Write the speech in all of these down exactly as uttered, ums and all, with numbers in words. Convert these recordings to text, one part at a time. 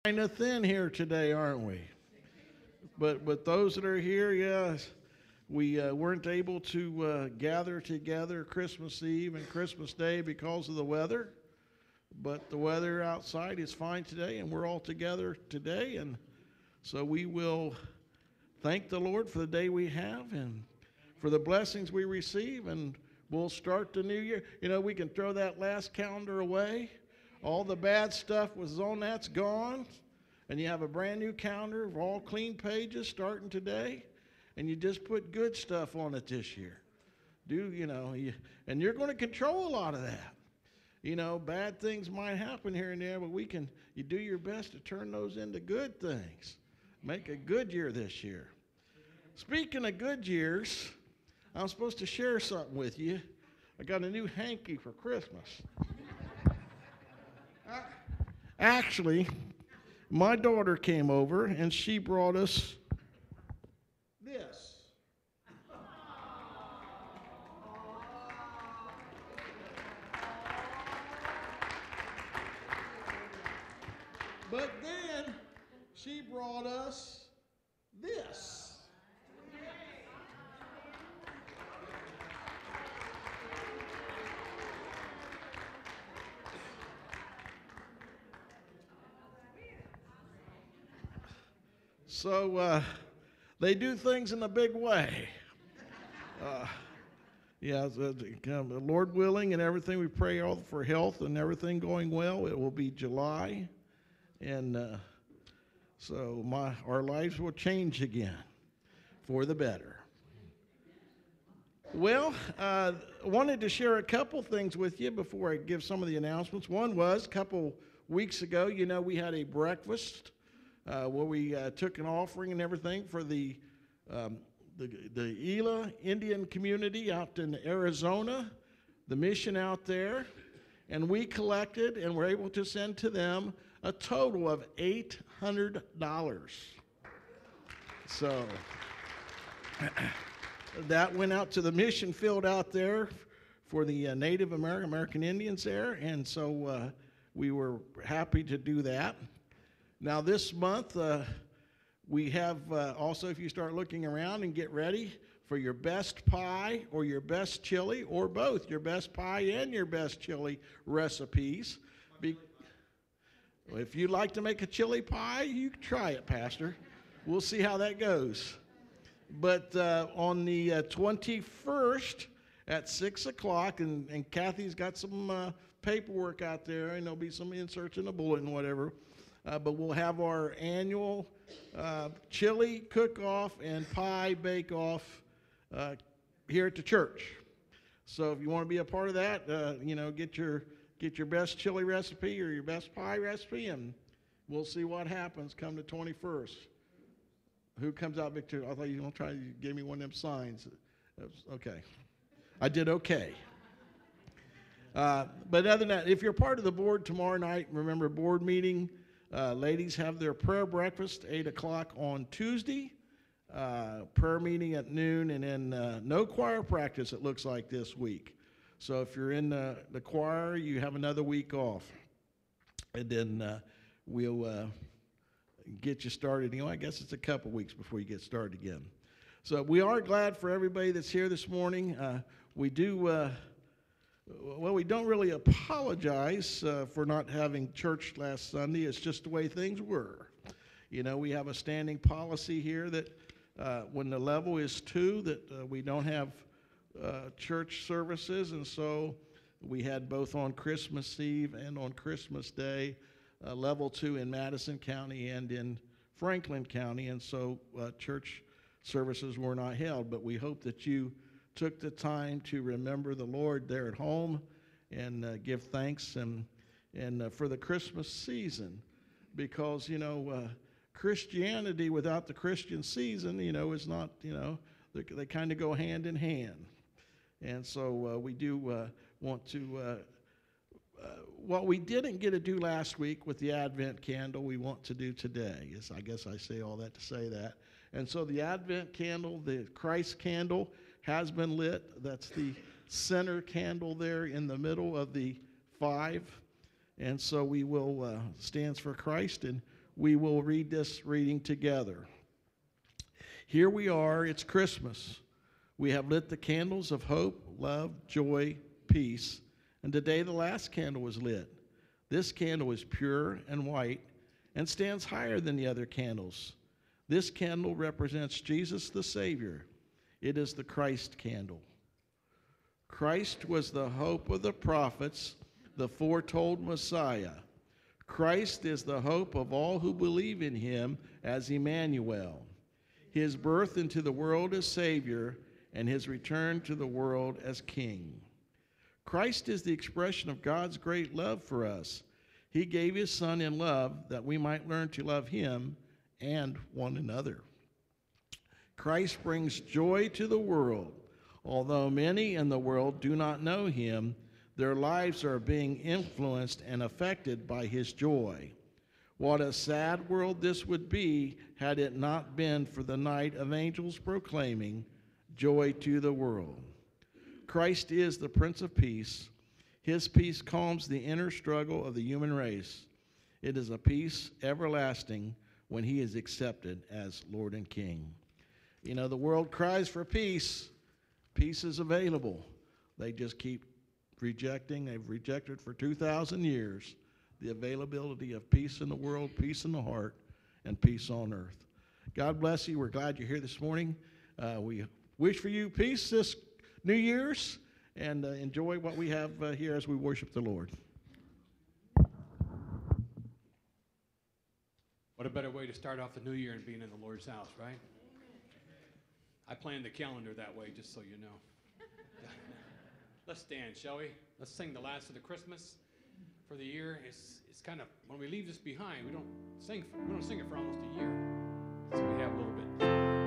Kind of thin here today, aren't we? But but those that are here, yes, we uh, weren't able to uh, gather together Christmas Eve and Christmas Day because of the weather. But the weather outside is fine today, and we're all together today. And so we will thank the Lord for the day we have and for the blessings we receive, and we'll start the new year. You know, we can throw that last calendar away. All the bad stuff was on that's gone, and you have a brand new calendar of all clean pages starting today, and you just put good stuff on it this year. Do you know? You, and you're going to control a lot of that. You know, bad things might happen here and there, but we can. You do your best to turn those into good things. Make a good year this year. Speaking of good years, I'm supposed to share something with you. I got a new hanky for Christmas. Actually, my daughter came over and she brought us this. But then she brought us this. So uh, they do things in a big way. Uh, yeah, the, the, Lord willing and everything, we pray all for health and everything going well. It will be July, and uh, so my our lives will change again for the better. Well, uh, I wanted to share a couple things with you before I give some of the announcements. One was a couple weeks ago, you know, we had a breakfast Uh, where we uh, took an offering and everything for the, um, the the Gila Indian community out in Arizona, the mission out there, and we collected and were able to send to them a total of eight hundred dollars. So that went out to the mission field out there for the uh, Native American American Indians there, and so uh, we were happy to do that. Now, this month, uh, we have uh, also, if you start looking around and get ready for your best pie or your best chili, or both, your best pie and your best chili recipes. Be- if you'd like to make a chili pie, you can try it, Pastor. We'll see how that goes. But uh, on the uh, twenty-first at six o'clock, and, and Kathy's got some uh, paperwork out there, and there'll be some inserts in the bulletin and whatever. Uh, but we'll have our annual uh, chili cook-off and pie bake-off uh, here at the church. So if you want to be a part of that, uh, you know, get your get your best chili recipe or your best pie recipe, and we'll see what happens come the twenty-first. Who comes out victorious? I thought you were going to try to give me one of them signs. Okay. I did okay. Uh, but other than that, if you're part of the board tomorrow night, remember board meeting. Uh, ladies have their prayer breakfast, eight o'clock on Tuesday, uh, prayer meeting at noon, and then uh, no choir practice, it looks like, this week. So if you're in the, the choir, you have another week off. And then uh, we'll uh, get you started. You know, I guess it's a couple weeks before you get started again. So we are glad for everybody that's here this morning. Uh, we do... Uh, Well, we don't really apologize uh, for not having church last Sunday. It's just the way things were. You know, we have a standing policy here that uh, when the level is two, that uh, we don't have uh, church services. And so we had both on Christmas Eve and on Christmas Day, uh, level two in Madison County and in Franklin County. And so uh, church services were not held. But we hope that you took the time to remember the Lord there at home and uh, give thanks and and uh, for the Christmas season, because you know uh, Christianity without the Christian season, you know, is not, you know, they, they kind of go hand in hand. And so uh, we do uh, want to uh, uh, what we didn't get to do last week with the Advent candle, we want to do today. Yes, I guess I say all that to say that. And so the Advent candle, the Christ candle, has been lit. That's the center candle there in the middle of the five. And so we will, uh, stands for Christ, and we will read this reading together. Here we are, it's Christmas. We have lit the candles of hope, love, joy, peace, and today the last candle was lit. This candle is pure and white and stands higher than the other candles. This candle represents Jesus the Savior. It is the Christ candle. Christ was the hope of the prophets, the foretold Messiah. Christ is the hope of all who believe in him as Emmanuel. His birth into the world as Savior and his return to the world as King. Christ is the expression of God's great love for us. He gave his Son in love that we might learn to love him and one another. Christ brings joy to the world. Although many in the world do not know him, their lives are being influenced and affected by his joy. What a sad world this would be had it not been for the night of angels proclaiming joy to the world. Christ is the Prince of Peace. His peace calms the inner struggle of the human race. It is a peace everlasting when he is accepted as Lord and King. You know, the world cries for peace. Peace is available. They just keep rejecting. They've rejected for two thousand years the availability of peace in the world, peace in the heart, and peace on earth. God bless you. We're glad you're here this morning. Uh, we wish for you peace this New Year's, and uh, enjoy what we have uh, here as we worship the Lord. What a better way to start off the new year than being in the Lord's house, right? I planned the calendar that way, just so you know. Let's stand, shall we? Let's sing the last of the Christmas for the year. It's it's kind of, when we leave this behind, we don't sing for, we don't sing it for almost a year, so we have a little bit.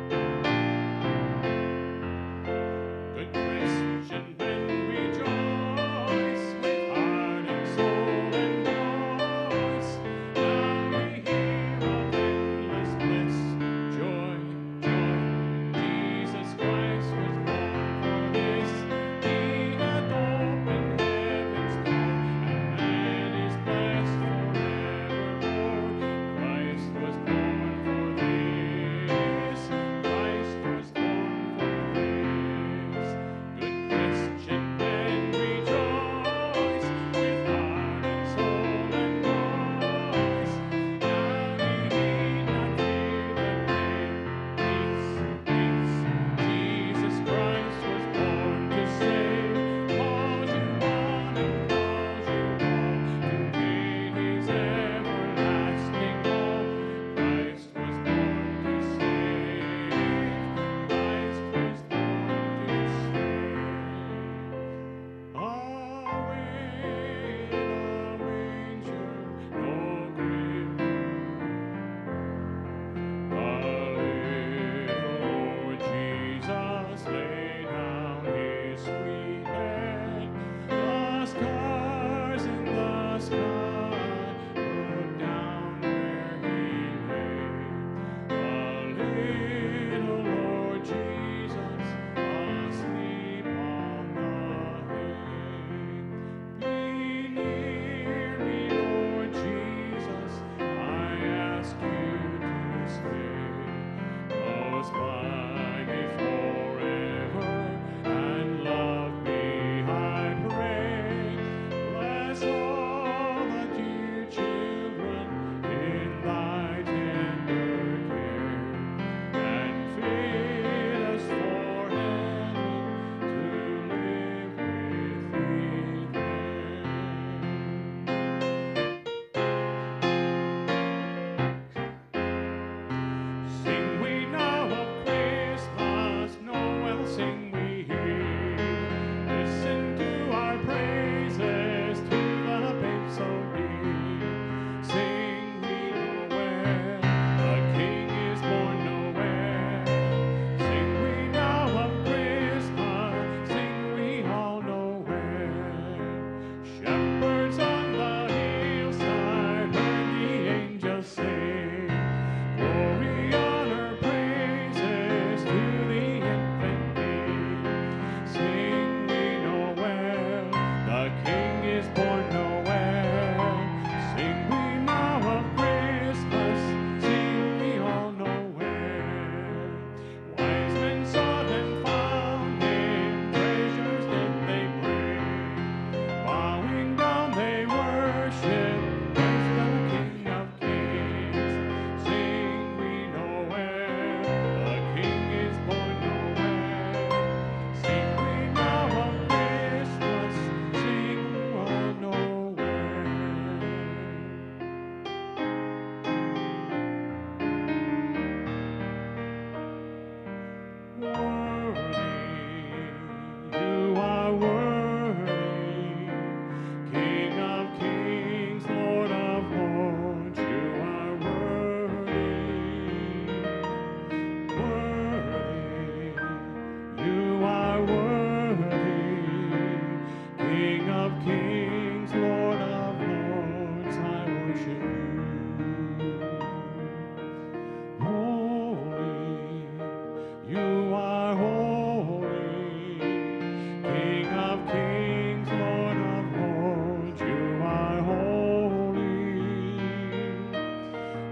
Good Christian men rejoice with heart and soul and voice. Now we hear of endless bliss, joy, joy. Jesus Christ was born for this. He hath opened heaven's door, and man is blessed forevermore. Christ was born for this.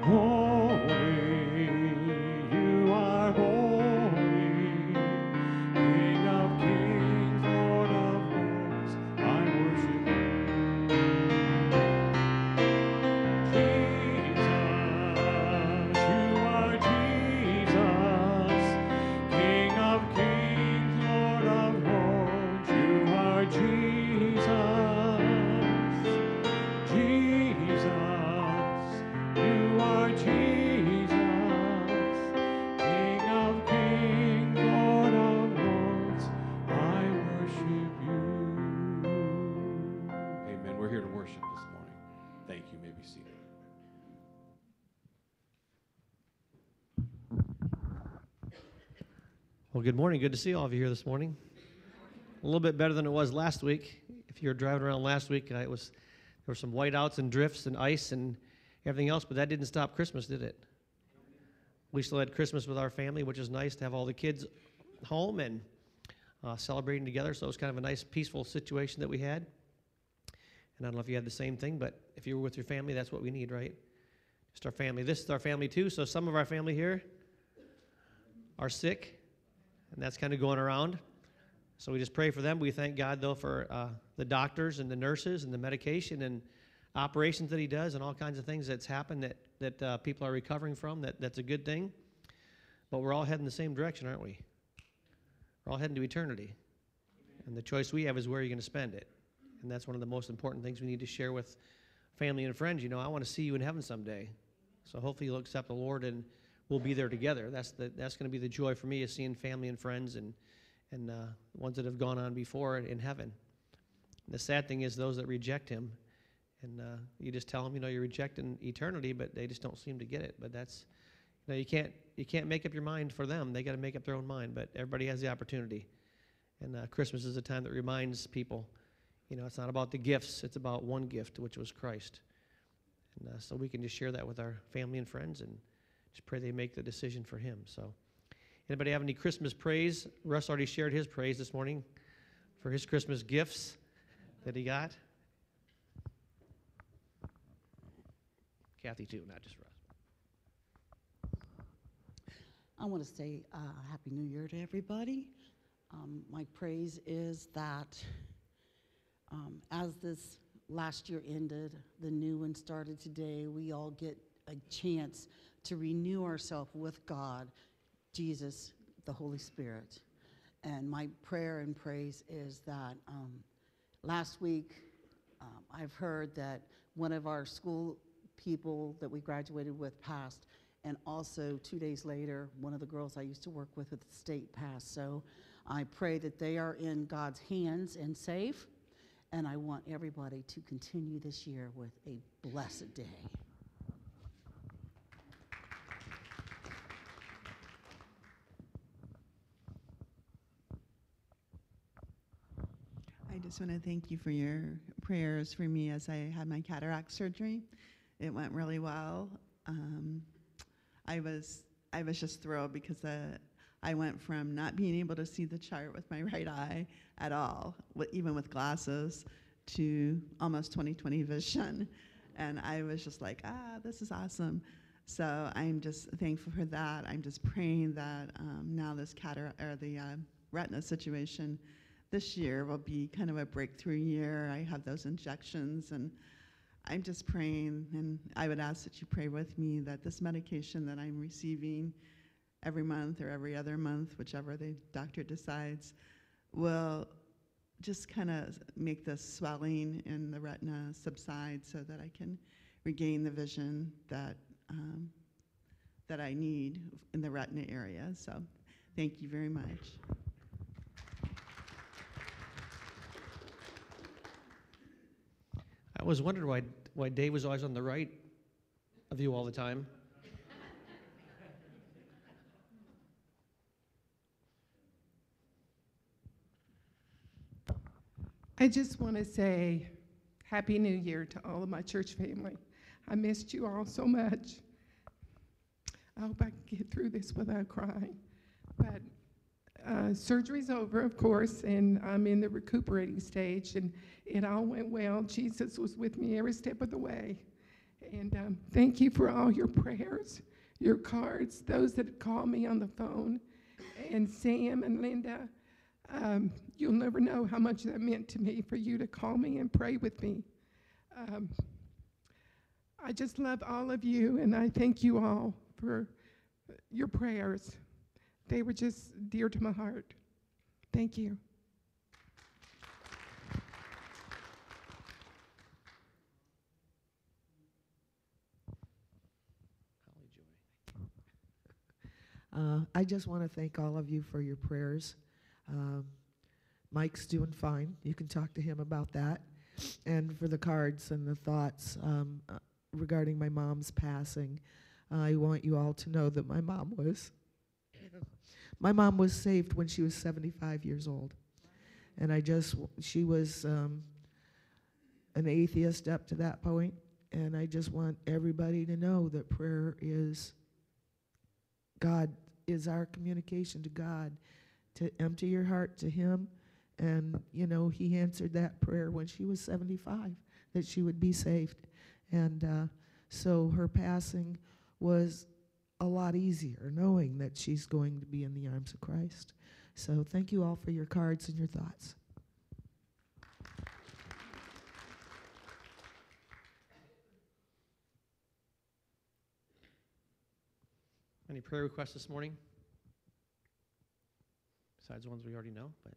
Holy, you are holy, King of kings, Lord of lords, I worship you. Jesus, you are Jesus, King of kings, Lord of lords, you are Jesus. Jesus, you are Jesus, King of kings, Lord of lords, I worship you. Amen. We're here to worship this morning. Thank you. You may be seated. Well, good morning. Good to see all of you here this morning. A little bit better than it was last week. If you were driving around last week, uh, it was there were some whiteouts and drifts and ice and everything else, but that didn't stop Christmas, did it? We still had Christmas with our family, which is nice to have all the kids home and uh, celebrating together. So it was kind of a nice, peaceful situation that we had. And I don't know if you had the same thing, but if you were with your family, that's what we need, right? Just our family. This is our family too. So some of our family here are sick, and that's kind of going around. So we just pray for them. We thank God, though, for uh, the doctors and the nurses and the medication and operations that he does and all kinds of things that's happened that, that uh, people are recovering from. That, that's a good thing. But we're all heading the same direction, aren't we? We're all heading to eternity. And the choice we have is where you're going to spend it. And that's one of the most important things we need to share with family and friends. You know, I want to see you in heaven someday. So hopefully you'll accept the Lord and we'll be there together. That's the that's going to be the joy for me, is seeing family and friends and and uh, ones that have gone on before in heaven. And the sad thing is those that reject him, and uh, you just tell them, you know, you're rejecting eternity, but they just don't seem to get it. But that's, you know, you can't you can't make up your mind for them. They got to make up their own mind. But everybody has the opportunity. And uh, Christmas is a time that reminds people, you know, it's not about the gifts. It's about one gift, which was Christ. And uh, so we can just share that with our family and friends and just pray they make the decision for him. So anybody have any Christmas praise? Russ already shared his praise this morning for his Christmas gifts that he got. Kathy, too, not just Russ. I want to say uh, Happy New Year to everybody. Um, my praise is that um, as this last year ended, the new one started today, we all get a chance to renew ourselves with God, Jesus, the Holy Spirit. And my prayer and praise is that um, last week um, I've heard that one of our school people that we graduated with passed, and also two days later, one of the girls I used to work with at the state passed. So I pray that they are in God's hands and safe, and I want everybody to continue this year with a blessed day. I just want to thank you for your prayers for me as I had my cataract surgery. It went really well. Um, I was I was just thrilled because uh, I went from not being able to see the chart with my right eye at all, w- even with glasses, to almost twenty twenty vision. And I was just like, ah, this is awesome. So I'm just thankful for that. I'm just praying that um, now this cataract or the uh, retina situation this year will be kind of a breakthrough year. I have those injections, and I'm just praying, and I would ask that you pray with me that this medication that I'm receiving every month or every other month, whichever the doctor decides, will just kind of make the swelling in the retina subside so that I can regain the vision that um, that I need in the retina area. So thank you very much. I was wondering why why Dave was always on the right of you all the time. I just want to say Happy New Year to all of my church family. I missed you all so much. I hope I can get through this without crying. But uh, surgery's over, of course, and I'm in the recuperating stage, and it all went well. Jesus was with me every step of the way. And um, thank you for all your prayers, your cards, those that call me on the phone, and Sam and Linda. Um, you'll never know how much that meant to me for you to call me and pray with me. Um, I just love all of you, and I thank you all for your prayers. They were just dear to my heart. Thank you. Uh, I just want to thank all of you for your prayers. Um, Mike's doing fine. You can talk to him about that. And for the cards and the thoughts um, uh, regarding my mom's passing, uh, I want you all to know that my mom was my mom was saved when she was seventy-five years old. And I just, she was um, an atheist up to that point. And I just want everybody to know that prayer is God is our communication to God, to empty your heart to Him. And, you know, He answered that prayer when she was seventy-five, that she would be saved. And uh, so her passing was a lot easier, knowing that she's going to be in the arms of Christ. So thank you all for your cards and your thoughts. Any prayer requests this morning? Besides the ones we already know, but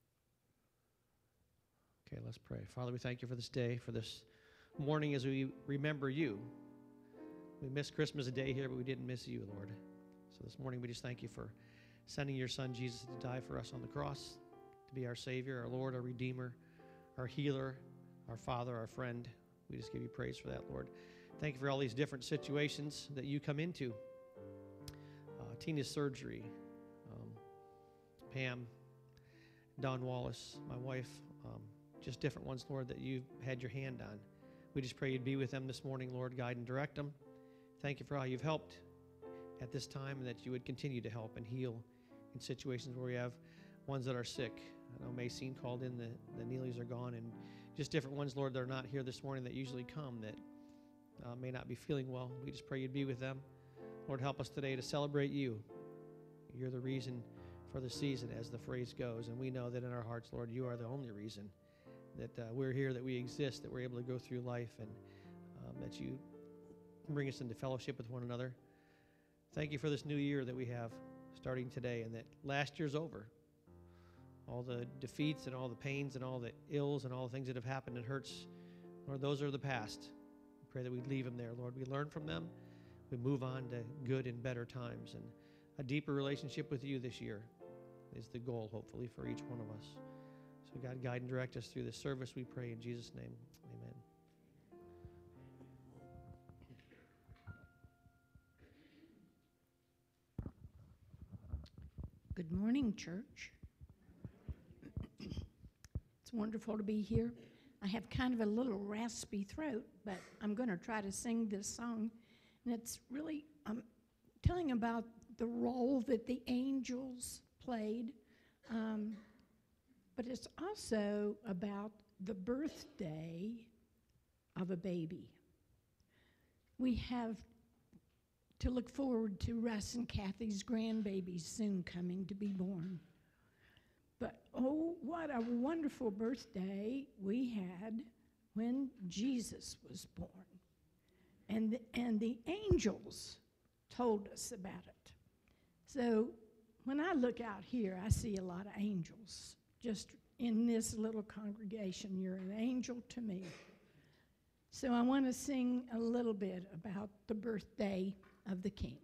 okay, let's pray. Father, we thank you for this day, for this morning as we remember you. We missed Christmas a day here, but we didn't miss you, Lord. So this morning we just thank you for sending your son Jesus to die for us on the cross, to be our Savior, our Lord, our Redeemer, our healer, our Father, our friend. We just give you praise for that, Lord. Thank you for all these different situations that you come into. Uh, Tina's surgery, um, Pam, Don Wallace, my wife, um, just different ones, Lord, that you've had your hand on. We just pray you'd be with them this morning, Lord, guide and direct them. Thank you for how you've helped at this time and that you would continue to help and heal in situations where we have ones that are sick. I know Maycene called in, the, the Neelys are gone, and just different ones, Lord, that are not here this morning that usually come that uh, may not be feeling well. We just pray you'd be with them. Lord, help us today to celebrate you. You're the reason for the season, as the phrase goes, and we know that in our hearts, Lord, you are the only reason that uh, we're here, that we exist, that we're able to go through life, and um, that you bring us into fellowship with one another. Thank you for this new year that we have starting today, and that last year's over. All the defeats and all the pains and all the ills and all the things that have happened and hurts, Lord, those are the past. We pray that we leave them there, Lord. We learn from them. We move on to good and better times, and a deeper relationship with you this year is the goal, hopefully, for each one of us. So God, guide and direct us through this service, we pray in Jesus' name. Amen. Good morning, church. It's wonderful to be here. I have kind of a little raspy throat, but I'm going to try to sing this song. And it's really um, telling about the role that the angels played, um, but it's also about the birthday of a baby. We have to look forward to Russ and Kathy's grandbabies soon coming to be born. But oh, what a wonderful birthday we had when Jesus was born. And the, and the angels told us about it. So when I look out here, I see a lot of angels. Just in this little congregation, you're an angel to me. So I want to sing a little bit about the birthday of the King.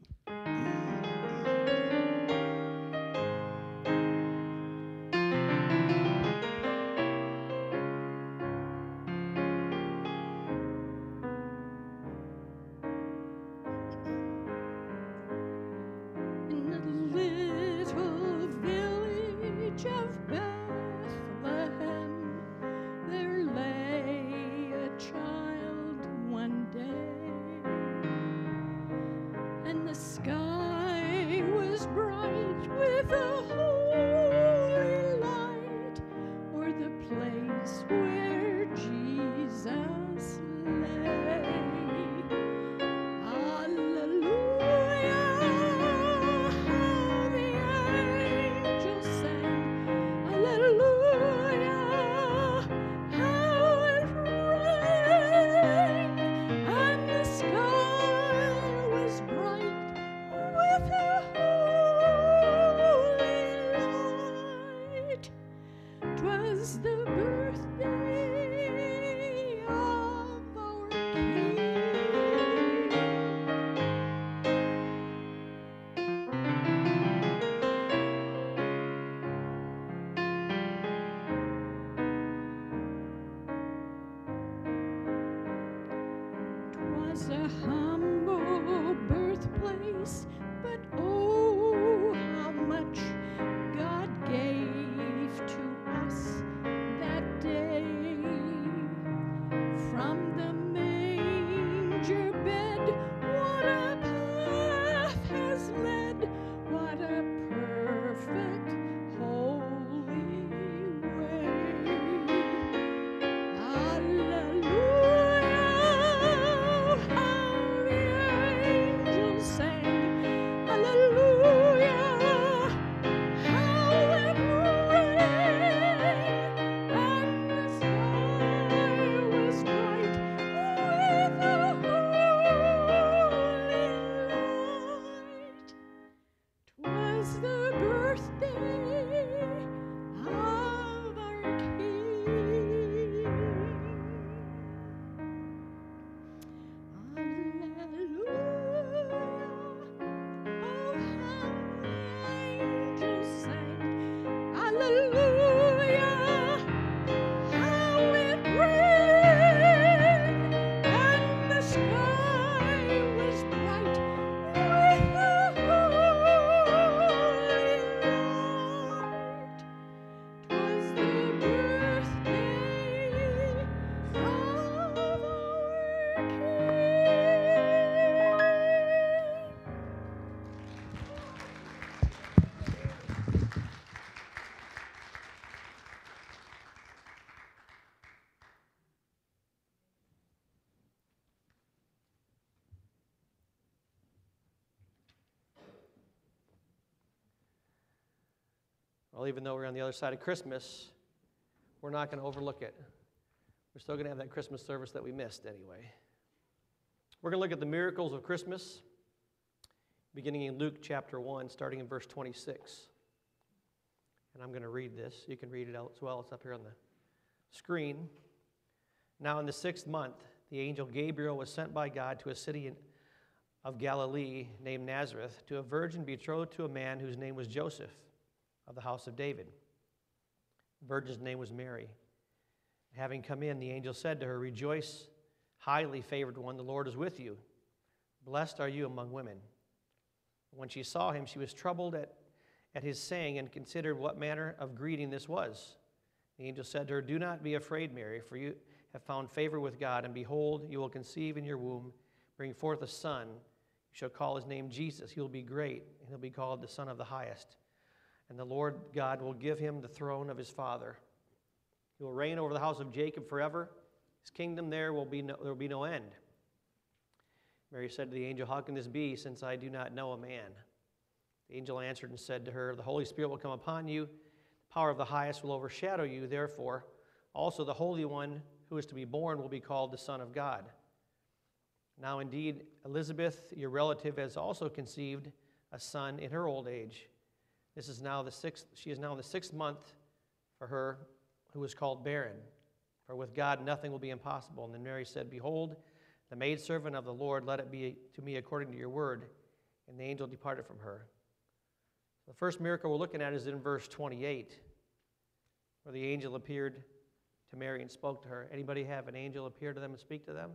Well, even though we're on the other side of Christmas, we're not going to overlook it. We're still going to have that Christmas service that we missed anyway. We're going to look at the miracles of Christmas, beginning in Luke chapter one, starting in verse twenty-six. And I'm going to read this. You can read it out as well. It's up here on the screen. Now in the sixth month, the angel Gabriel was sent by God to a city in, of Galilee named Nazareth, to a virgin betrothed to a man whose name was Joseph, of the house of David. The virgin's name was Mary. Having come in, the angel said to her, "Rejoice, highly favored one, the Lord is with you. Blessed are you among women." When she saw him, she was troubled at, at his saying and considered what manner of greeting this was. The angel said to her, "Do not be afraid, Mary, for you have found favor with God, and behold, you will conceive in your womb, bring forth a son. You shall call his name Jesus. He will be great, and he'll be called the Son of the Highest. And the Lord God will give him the throne of his father. He will reign over the house of Jacob forever. His kingdom there will be no, there will be no end." Mary said to the angel, "How can this be, since I do not know a man?" The angel answered and said to her, "The Holy Spirit will come upon you. The power of the highest will overshadow you. Therefore, also the Holy One who is to be born will be called the Son of God. Now indeed, Elizabeth, your relative, has also conceived a son in her old age. This is now the sixth, she is now in the sixth month for her who is called barren. For with God nothing will be impossible." And then Mary said, "Behold, the maidservant of the Lord, let it be to me according to your word." And the angel departed from her. The first miracle we're looking at is in verse twenty-eight, where the angel appeared to Mary and spoke to her. Anybody have an angel appear to them and speak to them?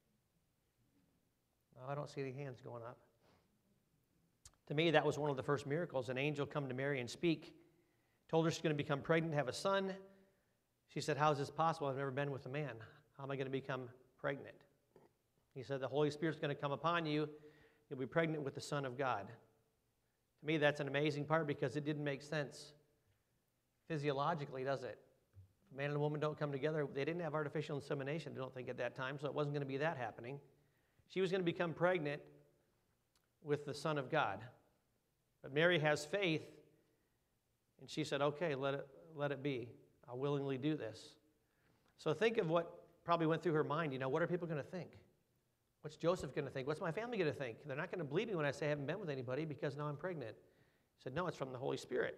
No, I don't see any hands going up. To me, that was one of the first miracles. An angel come to Mary and speak. Told her she's going to become pregnant, have a son. She said, "How is this possible? I've never been with a man. How am I going to become pregnant?" He said, "The Holy Spirit's going to come upon you. You'll be pregnant with the Son of God." To me, that's an amazing part because it didn't make sense physiologically, does it? If a man and a woman don't come together, they didn't have artificial insemination, I don't think, at that time, so it wasn't going to be that happening. She was going to become pregnant with the Son of God. But Mary has faith, and she said, "Okay, let it, let it be. I'll willingly do this." So think of what probably went through her mind. You know, what are people going to think? What's Joseph going to think? What's my family going to think? They're not going to believe me when I say I haven't been with anybody because now I'm pregnant. He said, "No, it's from the Holy Spirit."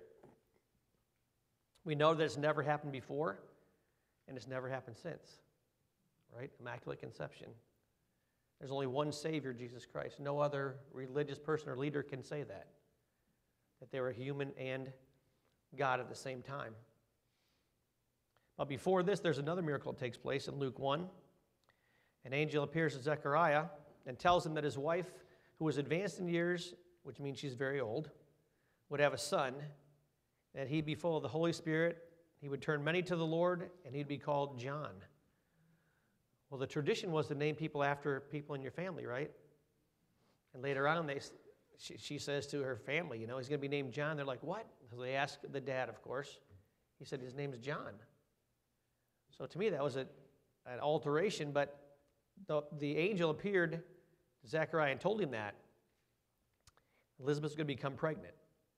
We know that it's never happened before, and it's never happened since, right? Immaculate conception. There's only one Savior, Jesus Christ. No other religious person or leader can say that, that they were human and God at the same time. But before this, there's another miracle that takes place in Luke one. An angel appears to Zechariah and tells him that his wife, who was advanced in years, which means she's very old, would have a son, that he'd be full of the Holy Spirit, he would turn many to the Lord, and he'd be called John. Well, the tradition was to name people after people in your family, right? And later on, they, she, she says to her family, you know, he's going to be named John. They're like, "What?" So they ask the dad, of course. He said his name's John. So to me, that was a, an alteration, but the, the angel appeared to Zechariah and told him that Elizabeth's going to become pregnant.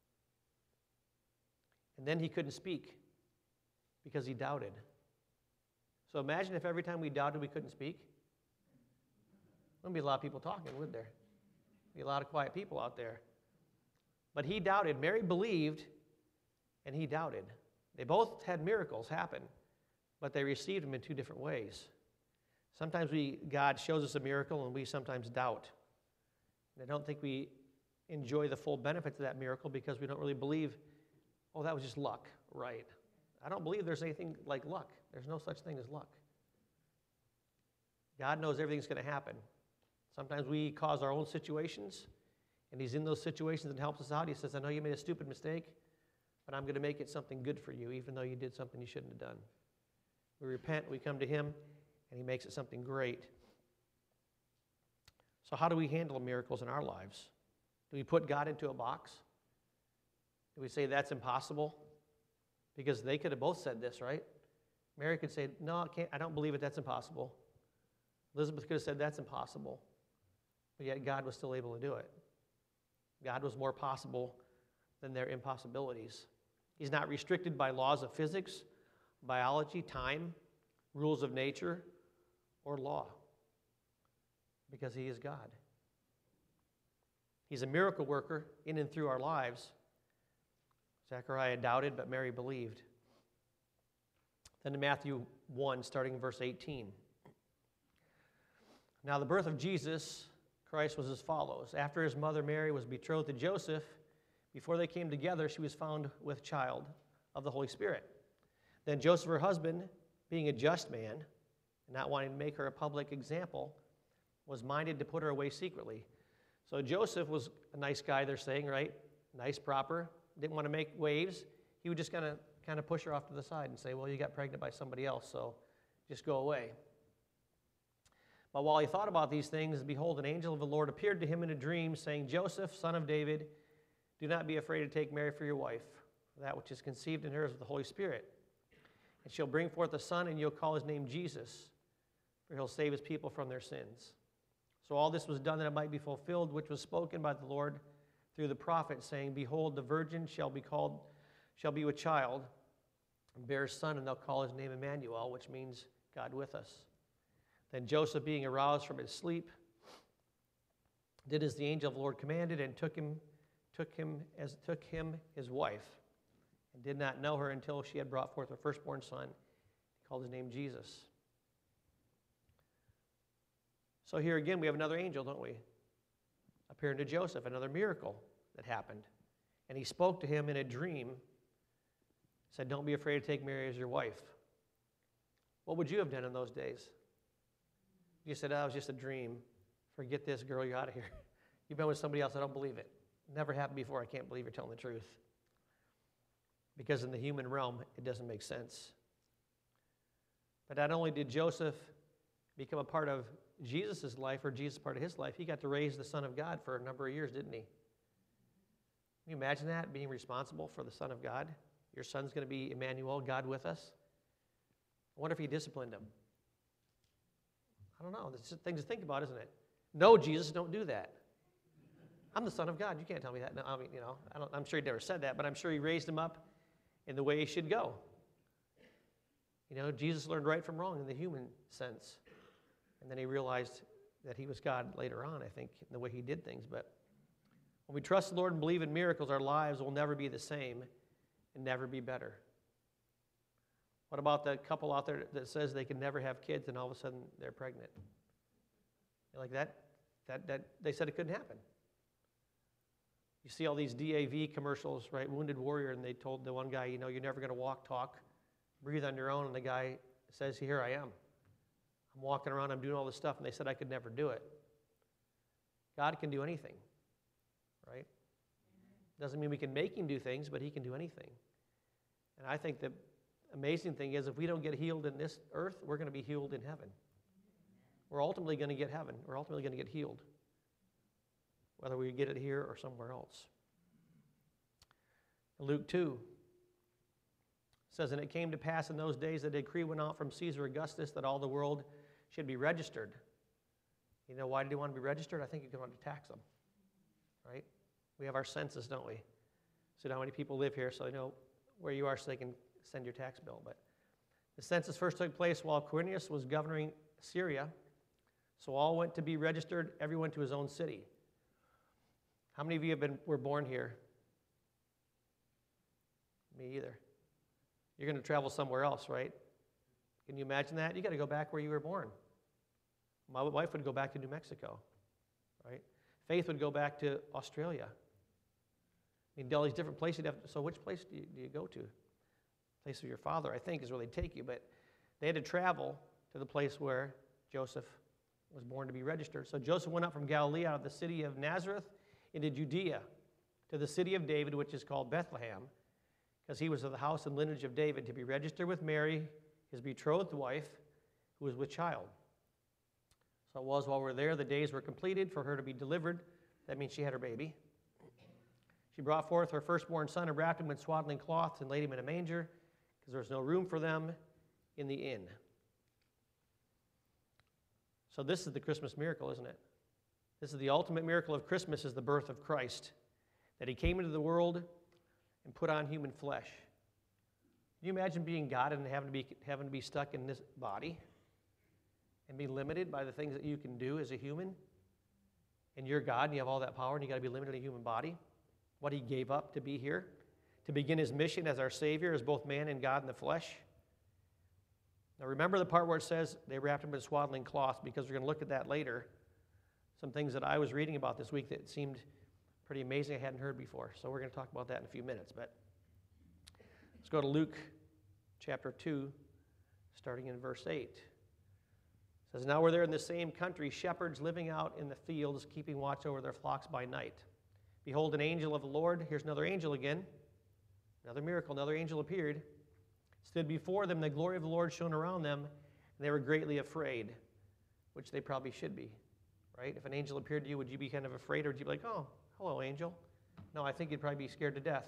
And then he couldn't speak because he doubted. So imagine if every time we doubted we couldn't speak. There wouldn't be a lot of people talking, would there? Be a lot of quiet people out there. But he doubted. Mary believed, and he doubted. They both had miracles happen, but they received them in two different ways. Sometimes we God shows us a miracle, and we sometimes doubt. And I don't think we enjoy the full benefits of that miracle because we don't really believe, oh, that was just luck, right? I don't believe there's anything like luck. There's no such thing as luck. God knows everything's going to happen. Sometimes we cause our own situations, and he's in those situations and helps us out. He says, "I know you made a stupid mistake, but I'm going to make it something good for you, even though you did something you shouldn't have done." We repent, we come to him, and he makes it something great. So how do we handle miracles in our lives? Do we put God into a box? Do we say that's impossible? Because they could have both said this, right? Mary could say, "No, I can't. I don't believe it. That's impossible." Elizabeth could have said, "That's impossible." But yet God was still able to do it. God was more possible than their impossibilities. He's not restricted by laws of physics, biology, time, rules of nature, or law, because he is God. He's a miracle worker in and through our lives. Zechariah doubted, but Mary believed. Then in Matthew one, starting in verse eighteen. Now the birth of Jesus Christ was as follows. After his mother Mary was betrothed to Joseph, before they came together, she was found with child of the Holy Spirit. Then Joseph, her husband, being a just man, and not wanting to make her a public example, was minded to put her away secretly. So Joseph was a nice guy, they're saying, right? Nice, proper, didn't want to make waves. He would just kind of kind of push her off to the side and say, well, you got pregnant by somebody else, so just go away. But while he thought about these things, behold, an angel of the Lord appeared to him in a dream, saying, Joseph, son of David, do not be afraid to take Mary for your wife, for that which is conceived in her is of the Holy Spirit. And she'll bring forth a son, and you'll call his name Jesus, for he'll save his people from their sins. So all this was done that it might be fulfilled, which was spoken by the Lord through the prophet, saying, behold, the virgin shall be called, shall be with child, and bear a son, and they'll call his name Emmanuel, which means God with us. Then Joseph, being aroused from his sleep, did as the angel of the Lord commanded, and took him, took him as took him his wife, and did not know her until she had brought forth her firstborn son. He called his name Jesus. So here again, we have another angel, don't we? Appearing to Joseph, another miracle that happened. And he spoke to him in a dream, said, don't be afraid to take Mary as your wife. What would you have done in those days? You said, oh, it was just a dream. Forget this, girl, you're out of here. You've been with somebody else, I don't believe it. Never happened before, I can't believe you're telling the truth. Because in the human realm, it doesn't make sense. But not only did Joseph become a part of Jesus' life, or Jesus part of his life, he got to raise the Son of God for a number of years, didn't he? Can you imagine that, being responsible for the Son of God? Your son's going to be Emmanuel, God with us. I wonder if he disciplined him. I don't know. There's things to think about, isn't it? No, Jesus, don't do that. I'm the Son of God. You can't tell me that. No, I mean, you know, I don't, I'm sure he never said that, but I'm sure he raised him up in the way he should go. You know, Jesus learned right from wrong in the human sense. And then he realized that he was God later on, I think, in the way he did things. But when we trust the Lord and believe in miracles, our lives will never be the same and never be better. What about the couple out there that says they can never have kids and all of a sudden they're pregnant? Like that, that, that they said it couldn't happen. You see all these D A V commercials, right? Wounded Warrior, and they told the one guy, you know, you're never going to walk, talk, breathe on your own. And the guy says, here I am. I'm walking around, I'm doing all this stuff, and they said I could never do it. God can do anything, right? Doesn't mean we can make him do things, but he can do anything. And I think the amazing thing is if we don't get healed in this earth, we're going to be healed in heaven. We're ultimately going to get heaven. We're ultimately going to get healed, whether we get it here or somewhere else. Luke two says, and it came to pass in those days that a decree went out from Caesar Augustus that all the world should be registered. You know why did he want to be registered? I think he wanted to tax them, right? We have our census, don't we? So how many people live here, so they know where you are so they can send your tax bill. But the census first took place while Quirinius was governing Syria. So all went to be registered, everyone to his own city. How many of you have been were born here? Me either. You're going to travel somewhere else, right? Can you imagine that? You got to go back where you were born. My wife would go back to New Mexico, right? Faith would go back to Australia. I mean, all these different places. Have, so which place do you, do you go to? Place of your father, I think, is where they take you. But they had to travel to the place where Joseph was born to be registered. So Joseph went up from Galilee out of the city of Nazareth into Judea to the city of David, which is called Bethlehem, because he was of the house and lineage of David, to be registered with Mary, his betrothed wife, who was with child. So it was while we were there, the days were completed for her to be delivered. That means she had her baby. She brought forth her firstborn son and wrapped him in swaddling cloths and laid him in a manger, because there was no room for them in the inn. So this is the Christmas miracle, isn't it? This is the ultimate miracle of Christmas, is the birth of Christ, that he came into the world and put on human flesh. you imagine being God and having to be, having to be stuck in this body and be limited by the things that you can do as a human? And you're God and you have all that power and you got to be limited in a human body? What he gave up to be here? To begin his mission as our Savior, as both man and God in the flesh? Now remember the part where it says they wrapped him in swaddling cloths, because we're going to look at that later. Some things that I was reading about this week that seemed pretty amazing I hadn't heard before. So we're going to talk about that in a few minutes. But let's go to Luke chapter two, starting in verse eight. It says, now were there in the same country shepherds living out in the fields, keeping watch over their flocks by night. Behold, an angel of the Lord, here's another angel again, another miracle, another angel appeared, stood before them, the glory of the Lord shone around them, and they were greatly afraid, which they probably should be, right? If an angel appeared to you, would you be kind of afraid, or would you be like, oh, hello, angel? No, I think you'd probably be scared to death.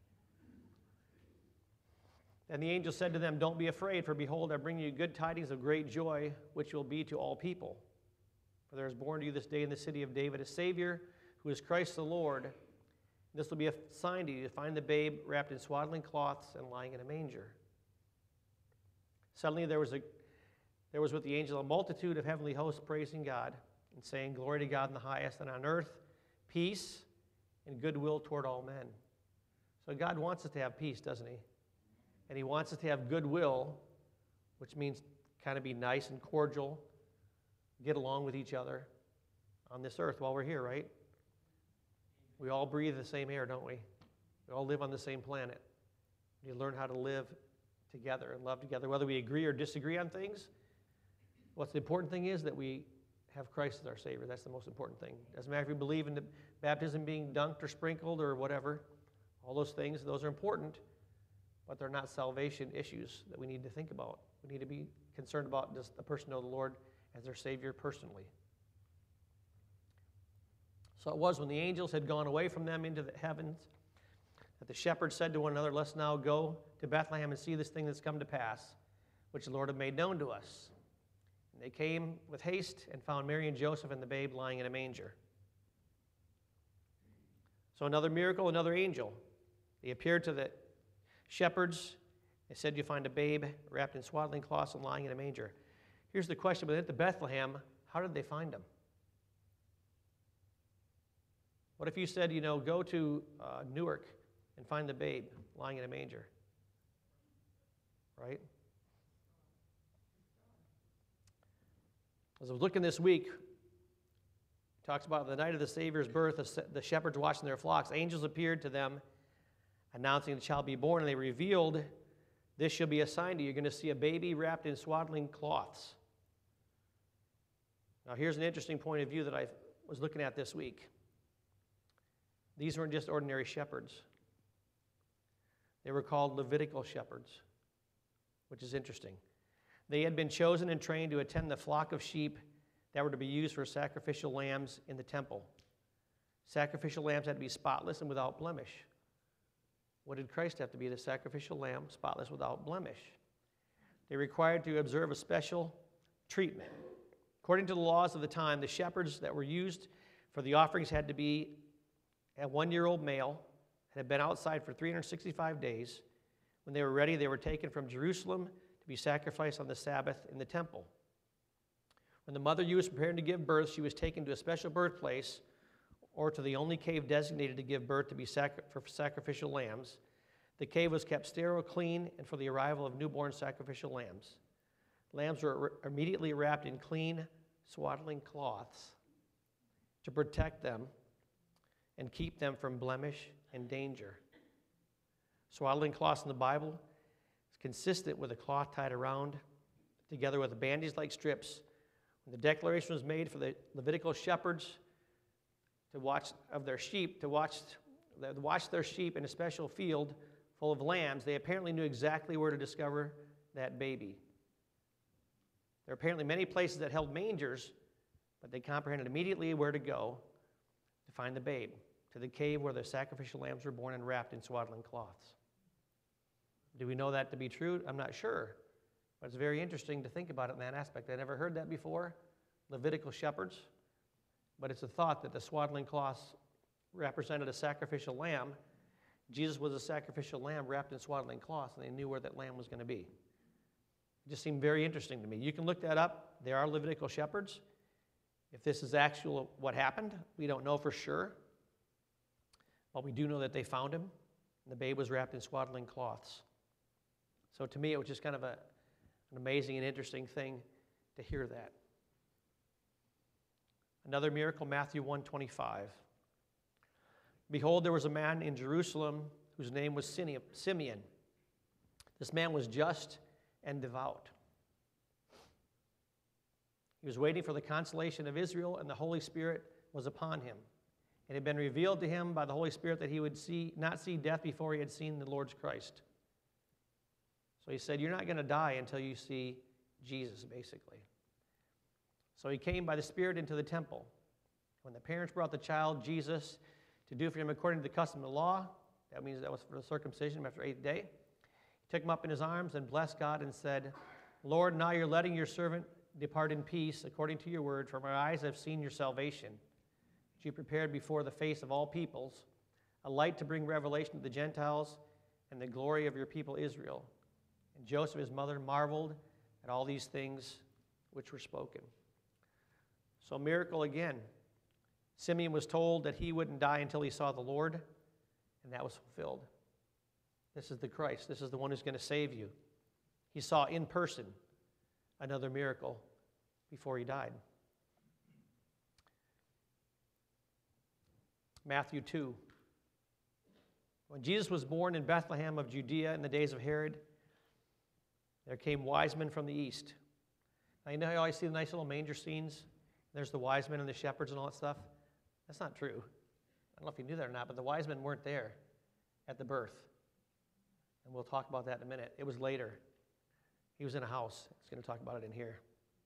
And the angel said to them, don't be afraid, for behold, I bring you good tidings of great joy, which will be to all people. For there is born to you this day in the city of David a Savior, who is Christ the Lord. This will be a sign to you, to find the babe wrapped in swaddling cloths and lying in a manger. Suddenly there was, a, there was with the angel a multitude of heavenly hosts praising God and saying, glory to God in the highest, and on earth peace and goodwill toward all men. So God wants us to have peace, doesn't he? And he wants us to have goodwill, which means kind of be nice and cordial, get along with each other on this earth while we're here, right? We all breathe the same air, don't we? We all live on the same planet. We learn how to live together and love together, whether we agree or disagree on things. What's the important thing is that we have Christ as our Savior. That's the most important thing. Doesn't matter if we believe in the baptism being dunked or sprinkled or whatever. All those things, those are important, but they're not salvation issues that we need to think about. We need to be concerned about, does the person know the Lord as their Savior personally? So it was when the angels had gone away from them into the heavens that the shepherds said to one another, let's now go to Bethlehem and see this thing that's come to pass, which the Lord had made known to us. And they came with haste and found Mary and Joseph and the babe lying in a manger. So another miracle, another angel. They appeared to the shepherds. They said, you find a babe wrapped in swaddling cloths and lying in a manger. Here's the question, but at the Bethlehem, how did they find him? What if you said, you know, go to uh, Newark and find the babe lying in a manger? Right? As I was looking this week, it talks about the night of the Savior's birth, the shepherds watching their flocks. Angels appeared to them, announcing the child be born, and they revealed, this shall be a sign to you. You're going to see a baby wrapped in swaddling cloths. Now, here's an interesting point of view that I was looking at this week. These weren't just ordinary shepherds. They were called Levitical shepherds, which is interesting. They had been chosen and trained to attend the flock of sheep that were to be used for sacrificial lambs in the temple. Sacrificial lambs had to be spotless and without blemish. What did Christ have to be? The sacrificial lamb, spotless without blemish. They were required to observe a special treatment. According to the laws of the time, the shepherds that were used for the offerings had to be a one-year-old male, had been outside for three hundred sixty-five days. When they were ready, they were taken from Jerusalem to be sacrificed on the Sabbath in the temple. When the mother ewe was preparing to give birth, she was taken to a special birthplace or to the only cave designated to give birth to be sacri- for sacrificial lambs. The cave was kept sterile, clean, and for the arrival of newborn sacrificial lambs. Lambs were r- immediately wrapped in clean, swaddling cloths to protect them and keep them from blemish and danger. Swaddling cloths in the Bible is consistent with a cloth tied around, together with bandage-like strips. When the declaration was made for the Levitical shepherds to watch of their sheep, to watch, to watch their sheep in a special field full of lambs, they apparently knew exactly where to discover that baby. There are apparently many places that held mangers, but they comprehended immediately where to go to find the babe, to the cave where the sacrificial lambs were born and wrapped in swaddling cloths. Do we know that to be true? I'm not sure, but it's very interesting to think about it in that aspect. I never heard that before, Levitical shepherds, but it's a thought that the swaddling cloths represented a sacrificial lamb Jesus was a sacrificial lamb wrapped in swaddling cloth, and they knew where that lamb was going to be. It just seemed very interesting to me. You can look that up. There are Levitical shepherds. If this is actual what happened, we don't know for sure. But we do know that they found him, and the babe was wrapped in swaddling cloths. So to me, it was just kind of a, an amazing and interesting thing to hear that. Another miracle, Matthew one twenty-five. Behold, there was a man in Jerusalem whose name was Simeon. This man was just and devout. He was waiting for the consolation of Israel, and the Holy Spirit was upon him. It had been revealed to him by the Holy Spirit that he would see, not see death before he had seen the Lord's Christ. So he said, you're not going to die until you see Jesus, basically. So he came by the Spirit into the temple. When the parents brought the child, Jesus, to do for him according to the custom of the law, that means that was for the circumcision after the eighth day, he took him up in his arms and blessed God and said, Lord, now you're letting your servant depart in peace according to your word, for my eyes have seen your salvation, which you prepared before the face of all peoples, a light to bring revelation to the Gentiles and the glory of your people Israel. And Joseph, his mother, marveled at all these things which were spoken. So miracle again. Simeon was told that he wouldn't die until he saw the Lord, and that was fulfilled. This is the Christ. This is the one who's going to save you. He saw in person another miracle before he died. Matthew two. When Jesus was born in Bethlehem of Judea in the days of Herod, there came wise men from the east. Now, you know how you always see the nice little manger scenes? There's the wise men and the shepherds and all that stuff. That's not true. I don't know if you knew that or not, but the wise men weren't there at the birth. And we'll talk about that in a minute. It was later. He was in a house. He's going to talk about it in here.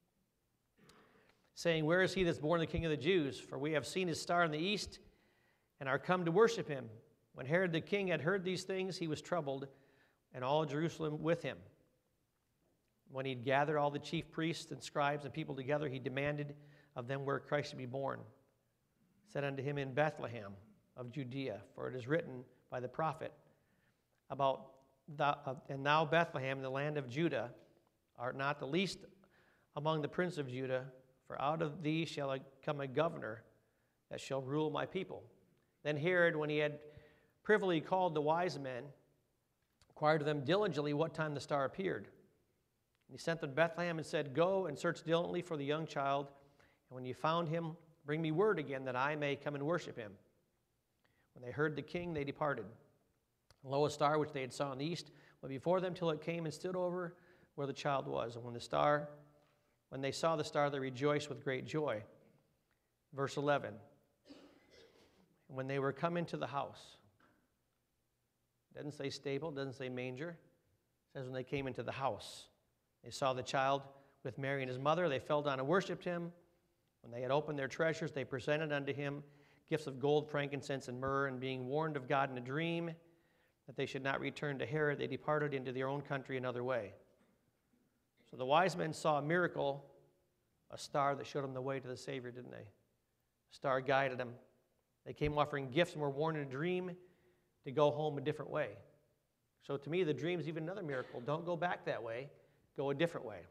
Saying, where is he that's born the King of the Jews? For we have seen his star in the east and are come to worship him. When Herod the king had heard these things, he was troubled, and all Jerusalem with him. When he'd gathered all the chief priests and scribes and people together, he demanded of them where Christ should be born. Said unto him, in Bethlehem of Judea, for it is written by the prophet about the, uh, and thou Bethlehem, the land of Judah, art not the least among the prince of Judah, for out of thee shall come a governor that shall rule my people. Then Herod, when he had privily called the wise men, inquired of them diligently what time the star appeared. And he sent them to Bethlehem and said, go and search diligently for the young child, and when you found him, bring me word again that I may come and worship him. When they heard the king, they departed. And lo, a star which they had saw in the east went before them till it came and stood over where the child was. And when the star, when they saw the star, they rejoiced with great joy. Verse eleven. And when they were come into the house, it doesn't say stable, it doesn't say manger. It says when they came into the house, they saw the child with Mary and his mother. They fell down and worshipped him. When they had opened their treasures, they presented unto him gifts of gold, frankincense, and myrrh. And being warned of God in a dream that they should not return to Herod, they departed into their own country another way. So the wise men saw a miracle, a star that showed them the way to the Savior, didn't they? A star guided them. They came offering gifts and were warned in a dream to go home a different way. So to me, the dream is even another miracle. Don't go back that way. Go a different way.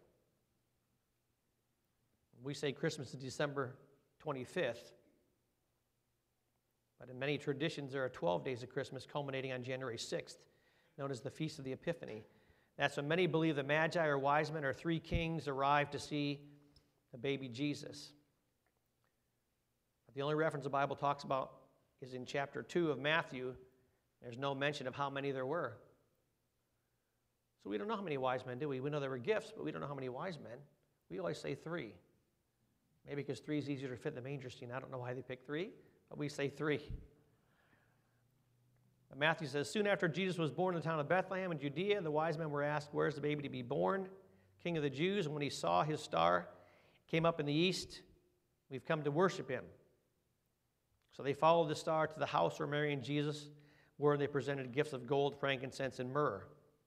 We say Christmas is December twenty-fifth, but in many traditions there are twelve days of Christmas culminating on January sixth, known as the Feast of the Epiphany. That's when many believe the Magi or wise men or three kings arrived to see the baby Jesus. But the only reference the Bible talks about is in chapter two of Matthew. There's no mention of how many there were. So we don't know how many wise men, do we? We know there were gifts, but we don't know how many wise men. We always say three. Maybe because three is easier to fit in the manger scene. I don't know why they picked three, but we say three. But Matthew says, soon after Jesus was born in the town of Bethlehem in Judea, the wise men were asked, where is the baby to be born? King of the Jews. And when he saw his star, came up in the east, we've come to worship him. So they followed the star to the house where Mary and Jesus were, and they presented gifts of gold, frankincense, and myrrh.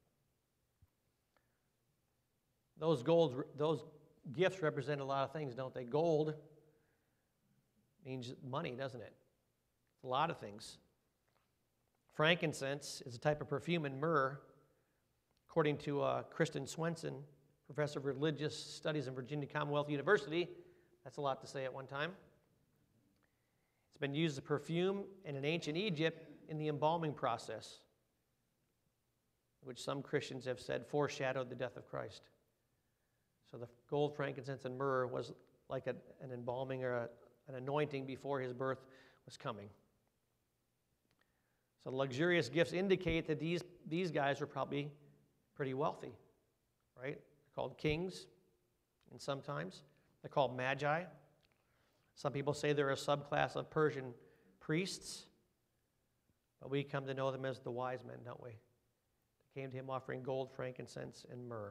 Those gold, those gifts represent a lot of things, don't they? Gold means money, doesn't it? It's a lot of things. frankincense is a type of perfume, and myrrh, according to uh, Kristen Swenson, professor of religious studies in Virginia Commonwealth University, that's a lot to say at one time. It's been used as a perfume in an ancient Egypt in the embalming process, which some Christians have said foreshadowed the death of Christ. So the gold, frankincense, and myrrh was like a, an embalming or a, an anointing before his birth was coming. So luxurious gifts indicate that these, these guys were probably pretty wealthy, right? They're called kings, and sometimes they're called magi. Some people say they're a subclass of Persian priests, but we come to know them as the wise men, don't we? They came to him offering gold, frankincense, and myrrh.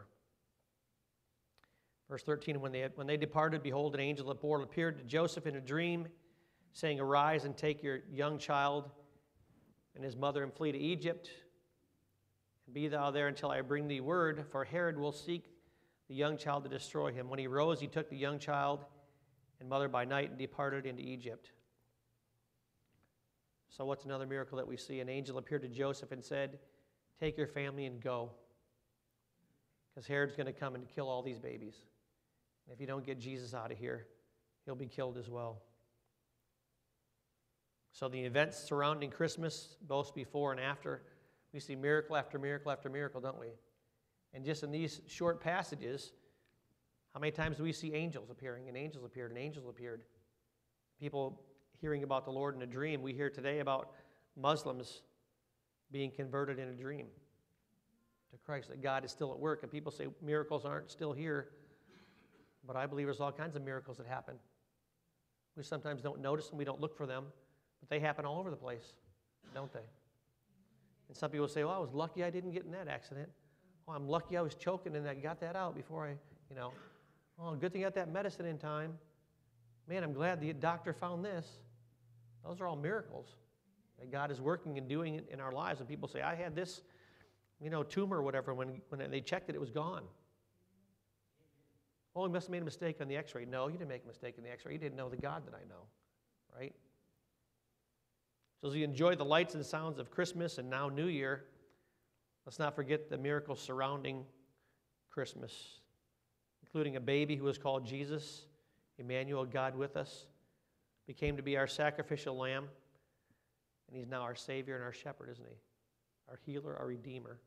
Verse thirteen, when they, had, when they departed, behold, an angel of the Lord appeared to Joseph in a dream, saying, Arise and take your young child and his mother and flee to Egypt, and be thou there until I bring thee word, for Herod will seek the young child to destroy him. When he rose, he took the young child and mother by night and departed into Egypt. So what's another miracle that we see? An angel appeared to Joseph and said, Take your family and go, because Herod's going to come and kill all these babies. And if you don't get Jesus out of here, he'll be killed as well. So the events surrounding Christmas, both before and after, we see miracle after miracle after miracle, don't we? And just in these short passages, how many times do we see angels appearing? And angels appeared, and angels appeared. People hearing about the Lord in a dream. We hear today about Muslims being converted in a dream to Christ, that God is still at work. And people say miracles aren't still here, but I believe there's all kinds of miracles that happen. We sometimes don't notice them, we don't look for them, but they happen all over the place, don't they? And some people say, well, I was lucky I didn't get in that accident. Oh, I'm lucky I was choking and I got that out before I, you know. Oh, good thing I got that medicine in time. Man, I'm glad the doctor found this. Those are all miracles that God is working and doing in our lives. And people say, I had this, you know, tumor or whatever. When, when they checked it, it was gone. Oh, we must have made a mistake on the x-ray. No, you didn't make a mistake on the x-ray. You didn't know the God that I know, right? So as we enjoy the lights and sounds of Christmas and now New Year, let's not forget the miracles surrounding Christmas, including a baby who was called Jesus, Emmanuel, God with us, became to be our sacrificial lamb, and he's now our Savior and our shepherd, isn't he? Our healer, our Redeemer.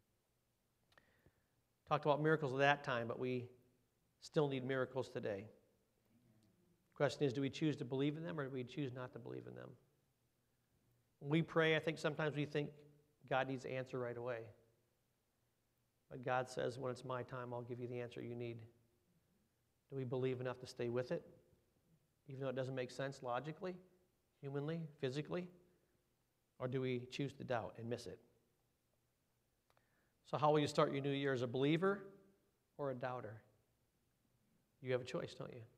Talked about miracles at that time, but we still need miracles today. The question is, do we choose to believe in them or do we choose not to believe in them? When we pray, I think sometimes we think God needs to answer right away. But God says, when it's my time, I'll give you the answer you need. Do we believe enough to stay with it, even though it doesn't make sense logically, humanly, physically? Or do we choose to doubt and miss it? So how will you start your new year, as a believer or a doubter? You have a choice, don't you?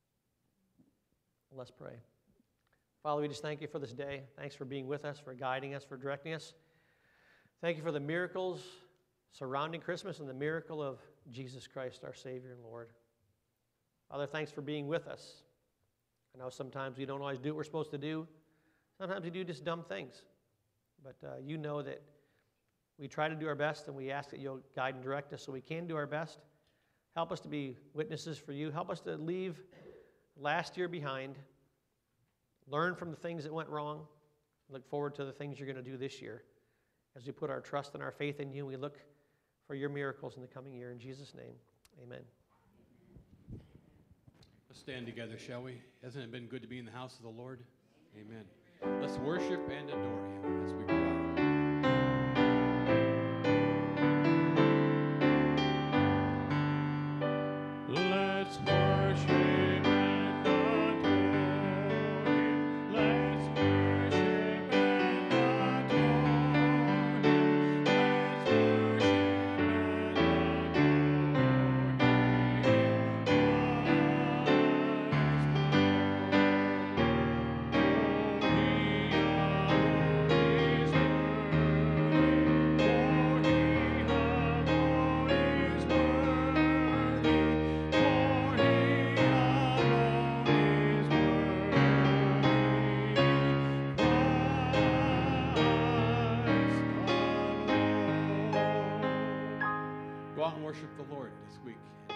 Let's pray. Father, we just thank you for this day. Thanks for being with us, for guiding us, for directing us. Thank you for the miracles surrounding Christmas and the miracle of Jesus Christ, our Savior and Lord. Father, thanks for being with us. I know sometimes we don't always do what we're supposed to do. Sometimes we do just dumb things. But uh, you know that we try to do our best, and we ask that you'll guide and direct us so we can do our best. Help us to be witnesses for you. Help us to leave last year behind, learn from the things that went wrong, look forward to the things you're going to do this year. As we put our trust and our faith in you, we look for your miracles in the coming year. In Jesus' name, amen. Let's stand together, shall we? Hasn't it been good to be in the house of the Lord? Amen. Let's worship and adore him as we go out. Let's worship and adore him. Let's worship and adore him. Let's worship and adore him. worship the Lord this week.